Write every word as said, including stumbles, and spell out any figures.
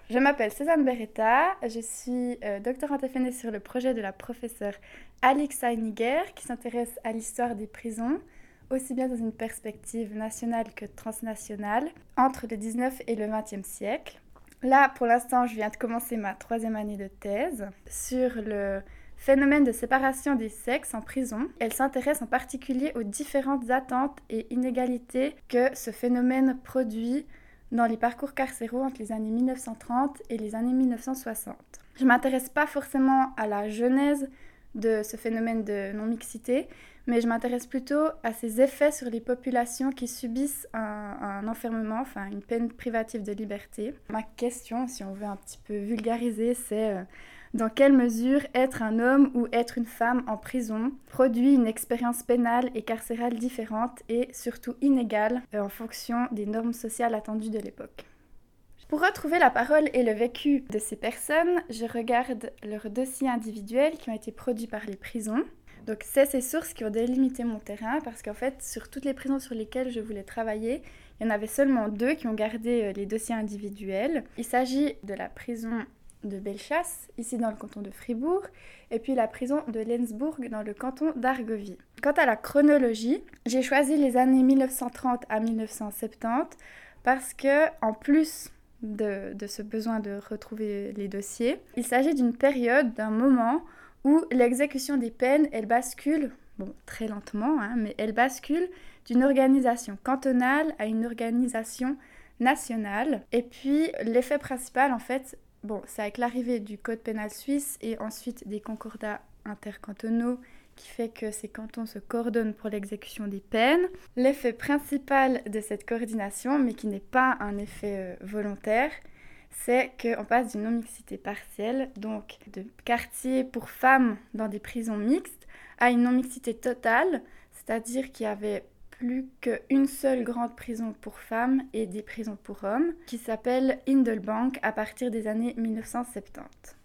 Je m'appelle Cézanne Beretta, je suis euh, doctorante F N S sur le projet de la professeure Alix Heiniger qui s'intéresse à l'histoire des prisons, aussi bien dans une perspective nationale que transnationale, entre le dix-neuvième et le vingtième siècle. Là, pour l'instant, je viens de commencer ma troisième année de thèse sur le phénomène de séparation des sexes en prison. Elle s'intéresse en particulier aux différentes attentes et inégalités que ce phénomène produit dans les parcours carcéraux entre les années mille neuf cent trente et les années mille neuf cent soixante. Je ne m'intéresse pas forcément à la genèse de ce phénomène de non-mixité, mais je m'intéresse plutôt à ses effets sur les populations qui subissent un, un enfermement, enfin une peine privative de liberté. Ma question, si on veut un petit peu vulgariser, c'est euh, dans quelle mesure être un homme ou être une femme en prison produit une expérience pénale et carcérale différente et surtout inégale euh, en fonction des normes sociales attendues de l'époque. Pour retrouver la parole et le vécu de ces personnes, je regarde leurs dossiers individuels qui ont été produits par les prisons. Donc c'est ces sources qui ont délimité mon terrain parce qu'en fait, sur toutes les prisons sur lesquelles je voulais travailler, il y en avait seulement deux qui ont gardé les dossiers individuels. Il s'agit de la prison de Bellechasse, ici dans le canton de Fribourg, et puis la prison de Lenzburg dans le canton d'Argovie. Quant à la chronologie, j'ai choisi les années mille neuf cent trente à mille neuf cent soixante-dix parce que, en plus de, de ce besoin de retrouver les dossiers, il s'agit d'une période, d'un moment où l'exécution des peines, elle bascule, bon, très lentement, hein, mais elle bascule d'une organisation cantonale à une organisation nationale. Et puis, l'effet principal, en fait, bon, c'est avec l'arrivée du code pénal suisse et ensuite des concordats intercantonaux qui fait que ces cantons se coordonnent pour l'exécution des peines. L'effet principal de cette coordination, mais qui n'est pas un effet euh, volontaire, c'est qu'on passe d'une non-mixité partielle, donc de quartiers pour femmes dans des prisons mixtes, à une non-mixité totale, c'est-à-dire qu'il y avait plus qu'une seule grande prison pour femmes et des prisons pour hommes, qui s'appelle Hindelbank à partir des années mille neuf cent soixante-dix.